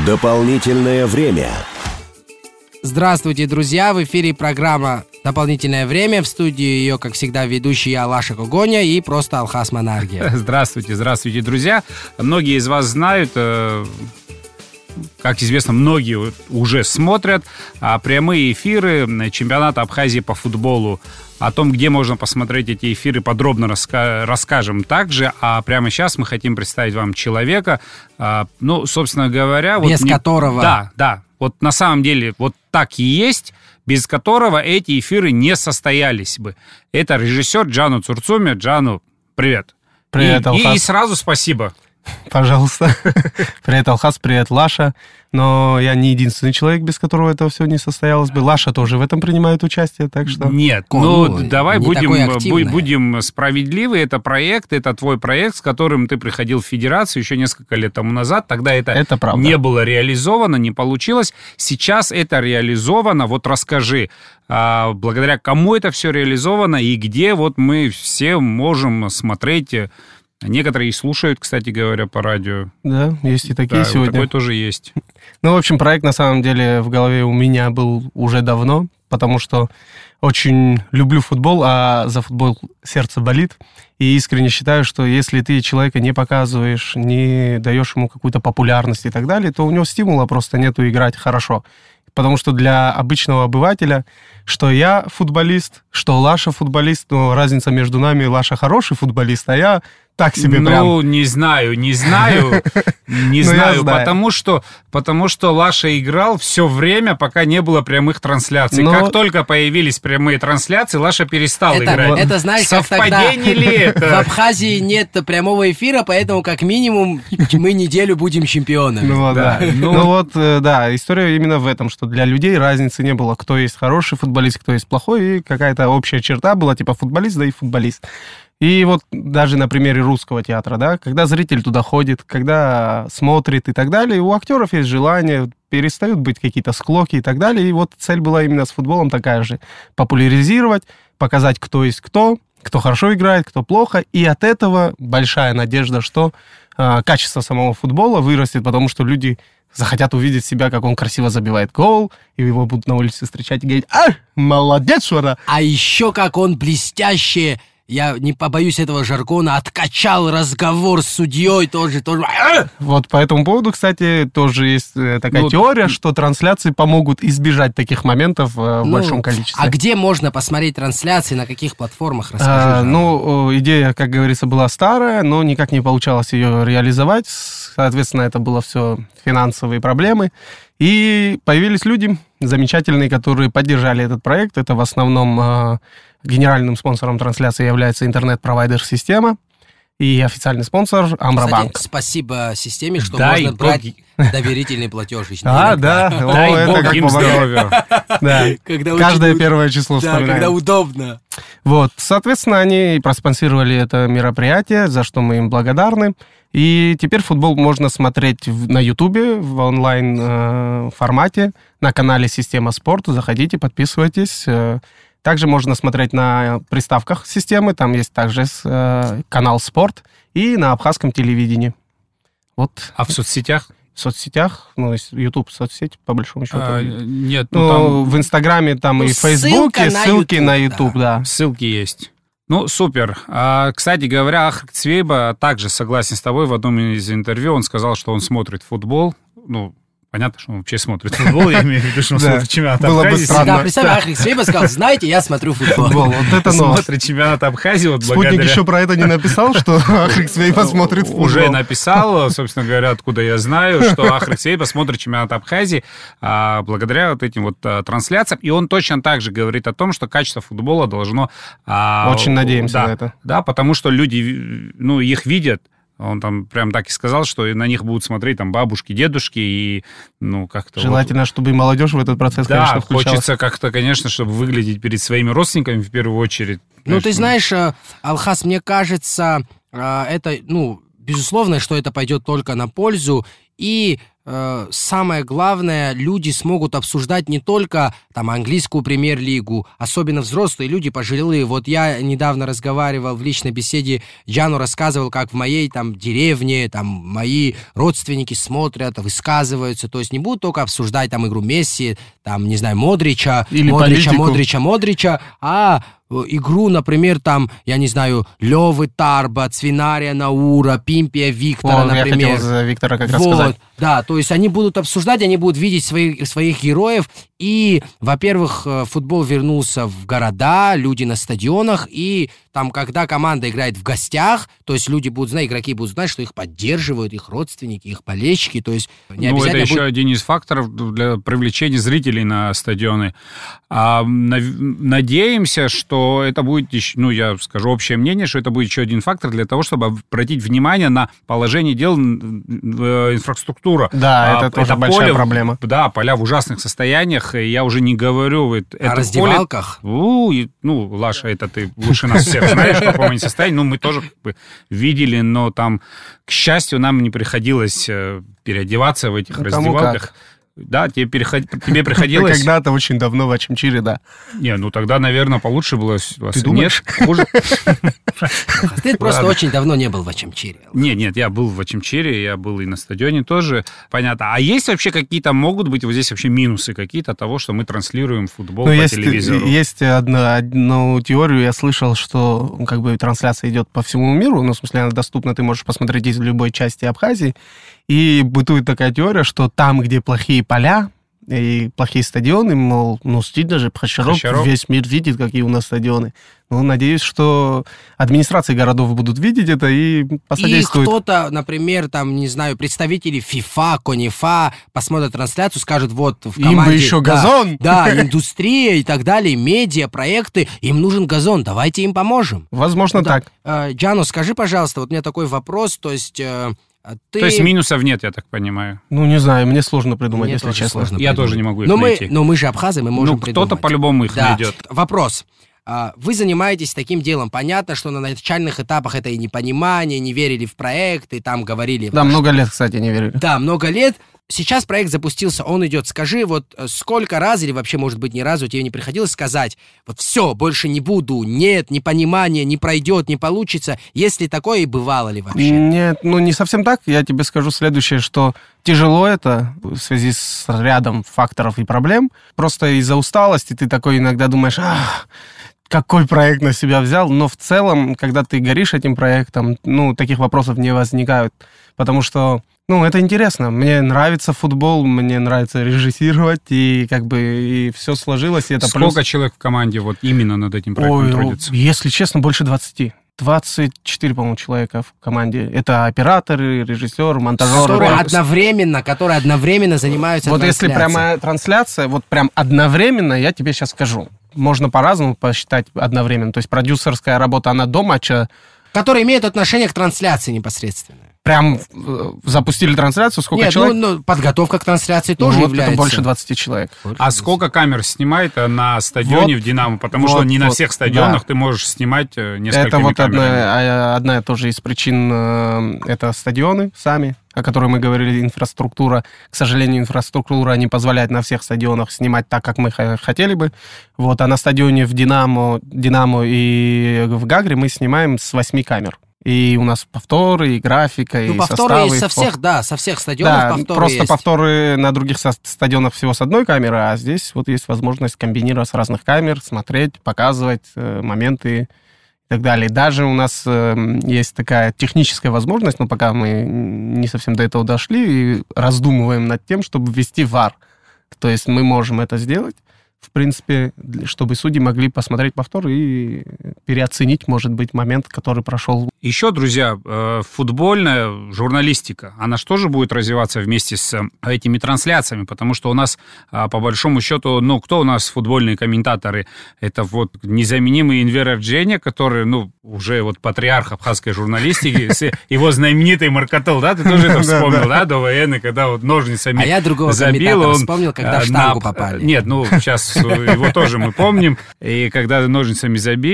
Дополнительное время. Здравствуйте, друзья! В эфире программа «Дополнительное время». В студии ее, как всегда, ведущий я, Лаша Когоня, и просто Алхас Манаргия. Здравствуйте, друзья! Многие из вас знают, как известно, многие уже смотрят прямые эфиры чемпионата Абхазии по футболу. О том, где можно посмотреть эти эфиры, подробно расскажем также. А прямо сейчас мы хотим представить вам человека, собственно говоря... Без которого... Да. Вот на самом деле вот так и есть, без которого эти эфиры не состоялись бы. Это режиссер Джану Цурцуми. Джану, привет. Привет, Алхас. И сразу спасибо. Пожалуйста. Привет, Алхас, привет, Лаша. Но я не единственный человек, без которого это все не состоялось бы. Лаша тоже в этом принимает участие, так что... Нет, давай будем справедливы. Это проект, это твой проект, с которым ты приходил в Федерацию еще несколько лет тому назад. Тогда это не было реализовано, не получилось. Сейчас это реализовано. Вот расскажи, благодаря кому это все реализовано и где вот мы все можем смотреть... Некоторые и слушают, кстати говоря, по радио. Да, есть и такие сегодня. Такой тоже есть. В общем, проект, на самом деле, в голове у меня был уже давно, потому что очень люблю футбол, а за футбол сердце болит. И искренне считаю, что если ты человека не показываешь, не даешь ему какую-то популярность и так далее, то у него стимула просто нету играть хорошо. Потому что для обычного обывателя, что я футболист, что Лаша футболист, но разница между нами: Лаша хороший футболист, а я так себе прям... Не знаю, потому что Лаша играл все время, пока не было прямых трансляций. Как только появились прямые трансляции, Лаша перестал играть. Это, знаешь, совпадение ли это? В Абхазии нет прямого эфира, поэтому как минимум мы неделю будем чемпионами. История именно в этом, что для людей разницы не было, кто есть хороший футболист, кто есть плохой, и какая-то общая черта была, типа футболист, да и футболист. И вот даже на примере русского театра, да, когда зритель туда ходит, когда смотрит и так далее, у актеров есть желание, перестают быть какие-то склоки и так далее. И вот цель была именно с футболом такая же: популяризировать, показать, кто есть кто хорошо играет, кто плохо. И от этого большая надежда, что качество самого футбола вырастет, потому что люди захотят увидеть себя, как он красиво забивает гол, и его будут на улице встречать и говорить: молодец, Шура! А еще как он блестяще... Я не побоюсь этого жаргона, откачал разговор с судьей тоже. Вот по этому поводу, кстати, тоже есть такая теория, что трансляции помогут избежать таких моментов в большом количестве. А где можно посмотреть трансляции, на каких платформах? Расскажи. Идея, как говорится, была старая, но никак не получалось ее реализовать. Соответственно, это было все финансовые проблемы. И появились люди замечательные, которые поддержали этот проект. Это в основном... Генеральным спонсором трансляции является интернет-провайдер «Система» и официальный спонсор Амробанк. Кстати, спасибо системе, что можно брать доверительный платеж. Это как помогает. Каждое первое число вспоминаем. Да, когда удобно. Вот, соответственно, они проспонсировали это мероприятие, за что мы им благодарны. И теперь футбол можно смотреть на Ютубе в онлайн-формате на канале «Система Спорт». Заходите, подписывайтесь. Также можно смотреть на приставках системы, там есть также канал «Спорт» и на абхазском телевидении. Вот. А в соцсетях? В соцсетях, YouTube соцсеть, по большому счету. Нет, там... В Инстаграме там и в Фейсбуке ссылки на YouTube, да. Ссылки есть. Супер. Кстати говоря, Ахрик Цвейба также согласен с тобой. В одном из интервью он сказал, что он смотрит футбол. Понятно, что он вообще смотрит футбол, я имею в виду, что он смотрит чемпионат Абхазии. Да, представь, Ахрик Цвейба сказал: знаете, я смотрю футбол. Вот это новость. Смотрит чемпионат Абхазии. Спутник еще про это не написал, что Ахрик Цвейба смотрит футбол? Уже написал, собственно говоря, откуда я знаю, что Ахрик Цвейба смотрит чемпионат Абхазии благодаря вот этим вот трансляциям. И он точно так же говорит о том, что качество футбола должно... Очень надеемся на это. Да, потому что люди, их видят. Он там прям так и сказал, что на них будут смотреть там бабушки, дедушки и, как-то... Желательно, чтобы и молодежь в этот процесс, конечно, включалась. Да, хочется как-то, конечно, чтобы выглядеть перед своими родственниками в первую очередь. Ты знаешь, Алхас, мне кажется, это, безусловно, что это пойдет только на пользу и самое главное, люди смогут обсуждать не только там английскую премьер-лигу, особенно взрослые люди, пожилые. Вот я недавно разговаривал в личной беседе, Джану рассказывал, как в моей там деревне, там мои родственники смотрят, высказываются, то есть не будут только обсуждать там игру Месси, там, не знаю, Модрича, а игру, например, там, я не знаю, Лёвы Тарба, Цвинария Наура, Пимпия Виктора, например. Я хотел за Виктора как раз сказать. Да, то есть они будут обсуждать, они будут видеть своих героев. И, во-первых, футбол вернулся в города, люди на стадионах, и там, когда команда играет в гостях, то есть люди будут знать, игроки будут знать, что их поддерживают, их родственники, их болельщики, то есть не обязательно это еще один из факторов для привлечения зрителей на стадионы. Надеемся, что это будет, я скажу общее мнение, что это будет еще один фактор для того, чтобы обратить внимание на положение дел инфраструктура. Да, это тоже большая проблема. Да, поля в ужасных состояниях, и я уже не говорю... О раздевалках? Лаша, это ты лучше нас всех знаешь, в каком они состоянии. Мы тоже видели, но там, к счастью, нам не приходилось переодеваться в этих раздевалках. Да, тебе приходилось... Когда-то очень давно в Ачамчире, да. Тогда, наверное, получше было. Ты думаешь? Нет, хуже. Ты просто очень давно не был в Ачамчире. Нет, я был в Ачамчире, я был и на стадионе тоже. Понятно. А есть вообще могут быть вот здесь вообще минусы какие-то того, что мы транслируем футбол по телевизору? Есть одну теорию, я слышал, что трансляция идет по всему миру, в смысле она доступна, ты можешь посмотреть из любой части Абхазии. И бытует такая теория, что там, где плохие поля и плохие стадионы, мол, стыдно же, Хачарок весь мир видит, какие у нас стадионы. Надеюсь, что администрации городов будут видеть это и посодействуют. И кто-то, например, там, не знаю, представители ФИФА, КОНИФА посмотрят трансляцию, скажут, вот в команде... Им бы еще газон! Да, индустрия и так далее, медиа, проекты, им нужен газон, давайте им поможем. Возможно, так. Джану, скажи, пожалуйста, вот у меня такой вопрос, то есть... То есть минусов нет, я так понимаю? Не знаю, мне сложно придумать, если честно. Я тоже не могу их найти. Но мы же абхазы, мы можем придумать. Кто-то по-любому их найдет. Вопрос. Вы занимаетесь таким делом. Понятно, что на начальных этапах это и непонимание, не верили в проект, и там говорили... Да, много лет, кстати, не верили. Да, много лет. Сейчас проект запустился, он идет. Скажи, вот сколько раз, или вообще, может быть, ни разу тебе не приходилось сказать, вот все, больше не буду, нет, непонимание, не пройдет, не получится. Есть ли такое и бывало ли вообще? Нет, не совсем так. Я тебе скажу следующее, что тяжело это в связи с рядом факторов и проблем. Просто из-за усталости ты такой иногда думаешь, какой проект на себя взял, но в целом, когда ты горишь этим проектом, таких вопросов не возникают, потому что, это интересно. Мне нравится футбол, мне нравится режиссировать, и и все сложилось. И это Сколько человек в команде вот именно над этим проектом трудится? Если честно, больше 20. 24, по-моему, человека в команде. Это операторы, режиссеры, монтажеры. Которые одновременно занимаются трансляцией. Вот если прямая трансляция, вот прям одновременно, я тебе сейчас скажу. Можно по-разному посчитать одновременно. То есть продюсерская работа, она до матча. Которые имеют отношение к трансляции непосредственно. Прям запустили трансляцию? Сколько человек? Подготовка к трансляции тоже является. Это больше 20 человек. Сколько камер снимает на стадионе в «Динамо»? Потому что не на всех стадионах ты можешь снимать несколькими камерами. Это одна тоже из причин, это стадионы сами, о которой мы говорили, инфраструктура. К сожалению, инфраструктура не позволяет на всех стадионах снимать так, как мы хотели бы. А на стадионе в «Динамо» и в «Гагре» мы снимаем с 8 камер. И у нас повторы, и графика, и повторы составы. со всех стадионов повторы просто есть. Повторы на других стадионах всего с одной камеры, а здесь есть возможность комбинировать с разных камер, смотреть, показывать моменты и так далее. Даже у нас есть такая техническая возможность, но пока мы не совсем до этого дошли, и раздумываем над тем, чтобы ввести VAR. То есть мы можем это сделать, в принципе, чтобы судьи могли посмотреть повтор и переоценить, может быть, момент, который прошел. Еще, друзья, футбольная журналистика, она же тоже будет развиваться вместе с этими трансляциями, потому что у нас, по большому счету, кто у нас футбольные комментаторы? Это незаменимый Энвер Эрдженя, который, уже патриарх абхазской журналистики, его знаменитый Маркател, да? Ты тоже это вспомнил, да, до войны, когда ножницами забил. А я другого комментатора вспомнил, когда в штангу попали. Нет, сейчас его тоже мы помним. И когда ножницами забили наш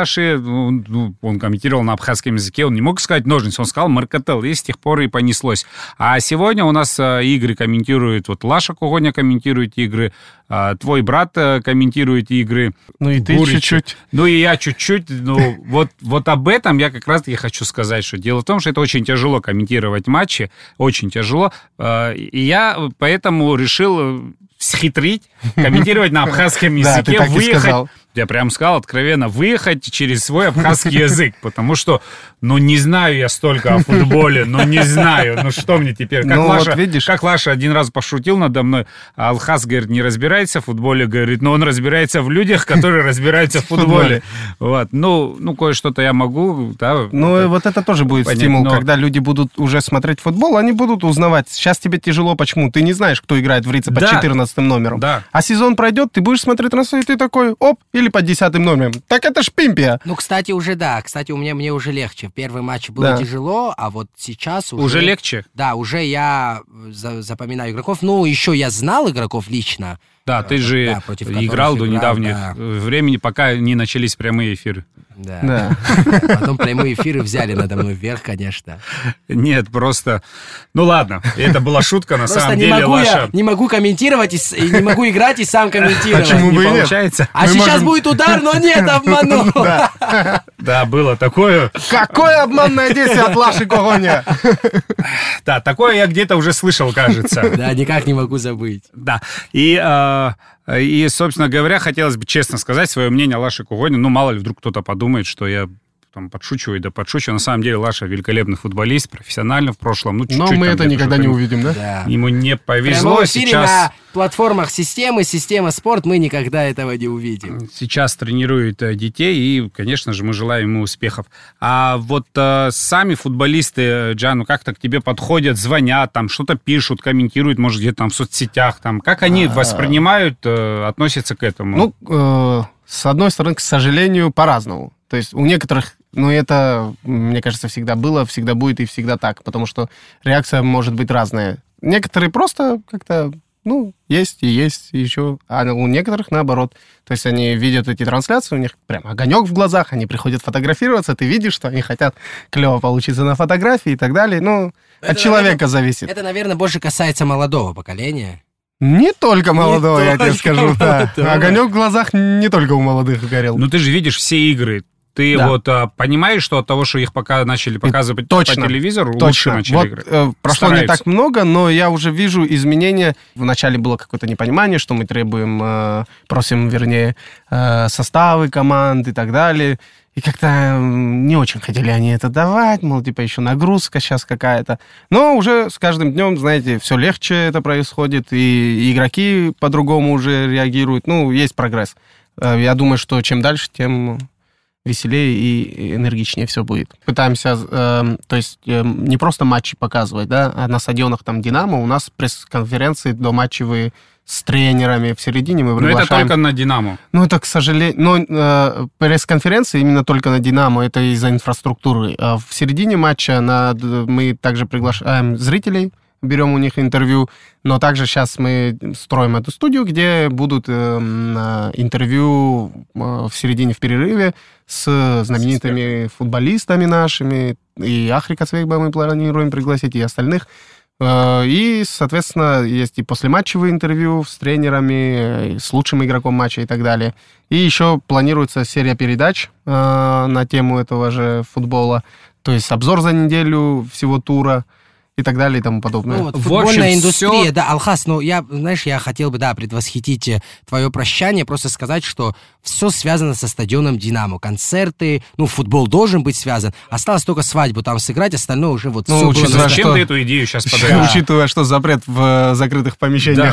Лаши, он комментировал на абхазском языке, он не мог сказать ножницы, он сказал маркател, и с тех пор и понеслось. А сегодня у нас игры комментирует, вот Лаша Когоня комментирует игры, твой брат комментирует игры. Ну и ты чуть-чуть. Ну и я чуть-чуть. Ну, вот об этом я как раз-таки хочу сказать, что дело в том, что это очень тяжело комментировать матчи, очень тяжело. И я поэтому решил схитрить, комментировать на абхазском языке, выехать. Я прям сказал откровенно, выехать через свой абхазский язык, потому что, не знаю я столько о футболе, не знаю, что мне теперь? Как Лаша один раз пошутил надо мной, Алхаз, говорит, не разбирается в футболе, говорит, но он разбирается в людях, которые разбираются в футболе. Вот, кое-что-то я могу, да. Вот это тоже будет стимул, когда люди будут уже смотреть футбол, они будут узнавать. Сейчас тебе тяжело, почему? Ты не знаешь, кто играет в Рице под 14 номером. Да. А сезон пройдет, ты будешь смотреть трансляцию, и ты такой, оп, или под 10 номером. Так это ж Пимпия. Кстати, уже да. Кстати, мне уже легче. В первый матч было тяжело, а вот сейчас уже... Уже легче? Да, уже я запоминаю игроков. Еще я знал игроков лично. Да, ты же играл до недавнего времени, пока не начались прямые эфиры. Да. Потом прямые эфиры взяли надо мной вверх, конечно. Нет, просто... ладно, это была шутка, на самом деле, Лаша... Я не могу комментировать, и не могу играть и сам комментировать. Почему бы и нет? Получается. Сейчас будет удар, но нет, обманул. Да, было такое. Какое обманное действие от Лаши Когоня. Да, такое я где-то уже слышал, кажется. Да, никак не могу забыть. Да, и, собственно говоря, хотелось бы честно сказать свое мнение о Лаше Когоне. Мало ли, вдруг кто-то подумает, что я подшучиваю. На самом деле Лаша великолепный футболист, профессионально в прошлом. Но мы это никогда не увидим, да? Ему не повезло. Сейчас на платформах система спорт мы никогда этого не увидим. Сейчас тренирует детей, и, конечно же, мы желаем ему успехов. А вот сами футболисты, Джану, как-то к тебе подходят, звонят, что-то пишут, комментируют, может, где-то в соцсетях. Как они воспринимают, относятся к этому? С одной стороны, к сожалению, по-разному. То есть у некоторых, это, мне кажется, всегда было, всегда будет и всегда так, потому что реакция может быть разная. Некоторые просто как-то, есть и еще, а у некоторых наоборот. То есть они видят эти трансляции, у них прям огонек в глазах, они приходят фотографироваться, ты видишь, что они хотят клево получиться на фотографии и так далее. От человека зависит. Это, наверное, больше касается молодого поколения. Не только молодого, я тебе скажу. Да. Огонек в глазах не только у молодых горел. Ты же видишь все игры. Ты понимаешь, что от того, что их пока начали показывать по телевизору, лучше начали играть? Прошло не так много, но я уже вижу изменения. Вначале было какое-то непонимание, что мы просим, составы команд и так далее. И как-то не очень хотели они это давать, еще нагрузка сейчас какая-то. Но уже с каждым днем, знаете, все легче это происходит, и игроки по-другому уже реагируют. Есть прогресс. Я думаю, что чем дальше, тем веселее и энергичнее все будет. Пытаемся, не просто матчи показывать, да, а на стадионах «Динамо» у нас пресс-конференции доматчевые с тренерами. В середине мы приглашаем... Но это только на «Динамо». Это, к сожалению... пресс-конференции именно только на «Динамо», это из-за инфраструктуры. А в середине матча мы также приглашаем зрителей, берем у них интервью, но также сейчас мы строим эту студию, где будут интервью в середине, в перерыве с знаменитыми футболистами нашими, и Ахрика Цвейгба мы планируем пригласить, и остальных. И, соответственно, есть и послематчевые интервью с тренерами, с лучшим игроком матча и так далее. И еще планируется серия передач на тему этого же футбола, то есть обзор за неделю всего тура и так далее и тому подобное. Футбольная индустрия, да, Алхаз, я хотел бы, предвосхитить твое прощание, просто сказать, что все связано со стадионом «Динамо». Концерты, футбол должен быть связан. Осталось только свадьбу там сыграть, остальное уже все было. Зачем ты эту идею сейчас подаешь? Учитывая, что запрет в закрытых помещениях.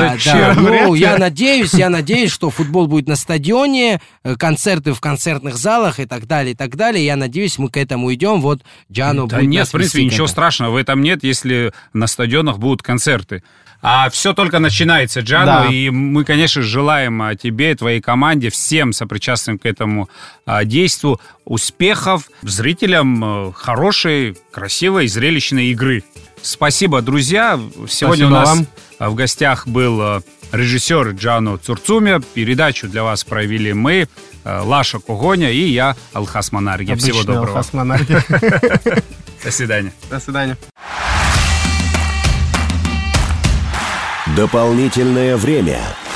Я надеюсь, что футбол будет на стадионе, концерты в концертных залах и так далее, и так далее. Я надеюсь, мы к этому идем. Джану будет. Нет, в принципе, ничего страшного в этом нет, если на стадионах будут концерты. А все только начинается, Джану, и мы, конечно, желаем тебе, твоей команде, всем сопричастным к этому действию успехов, зрителям хорошей, красивой, зрелищной игры. Спасибо, друзья. Сегодня у нас в гостях был режиссер Джано Цурцумя. Передачу для вас провели мы, Лаша Когоня и я, Алхас Манарги. Всего доброго. Алхас Манарги. До свидания. До свидания. Дополнительное время.